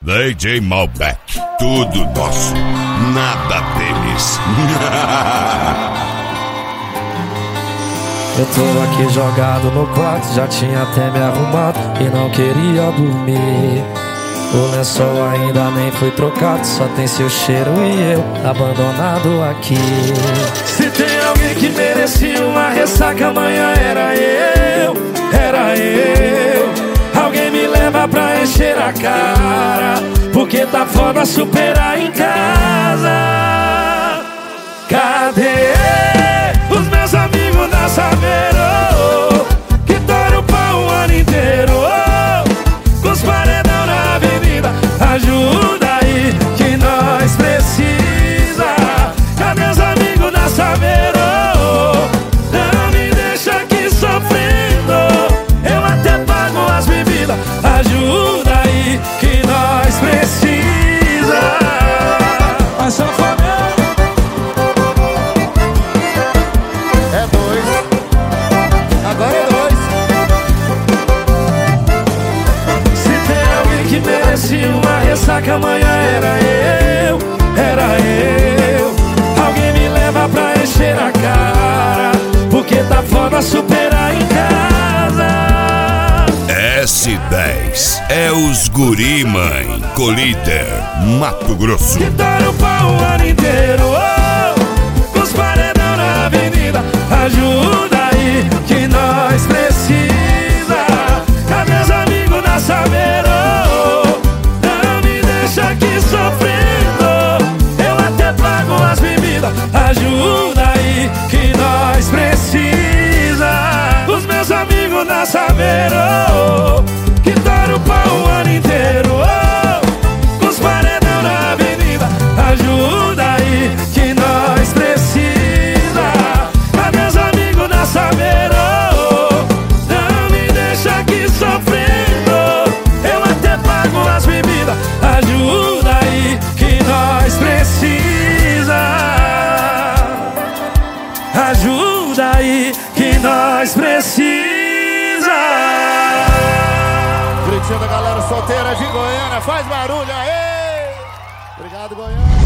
DJ Malbec, tudo nosso, nada deles. Eu tô aqui jogado no quarto, já tinha até me arrumado e não queria dormir. O lençol ainda nem foi trocado, só tem seu cheiro e eu abandonado aqui. Se tem alguém que merecia uma ressaca, amanhã era eu, era eu. Alguém me leva pra encher a cara, porque tá foda superar em casa. Cadê os meus amigos da Saveiro, que toram o pau o ano inteiro, com os paredão na avenida? Ajuda aí que nós precisa. Cadê os amigos da Saveiro? Não me deixa aqui sofrendo, eu até pago as bebidas. Ajuda aí que nós precisa. Mas só é dois, agora é dois. Se tem alguém que merecia uma ressaca, amanhã era eu, era eu. Alguém me leva pra encher a cara, porque tá foda superar em casa. S10 é os guri, mãe. Colíder, Mato Grosso. Que toram o pau o ano inteiro, com os paredão na avenida. Ajuda aí que nós precisa. Cadê os amigos da Saveiro? Não me deixa aqui sofrendo, eu até pago as bebidas. Ajuda aí que nós precisa. Os meus amigos da Saveiro, que toram o pau o ano inteiro, com os paredão na avenida. Ajuda aí que nós precisa. Cadê os amigos da Saveiro? Não me deixa aqui sofrendo, eu até pago as bebidas. Ajuda aí que nós precisa. Ajuda aí que nós precisa. Curitiba, galera solteira de Goiânia, faz barulho aí. Obrigado, Goiânia.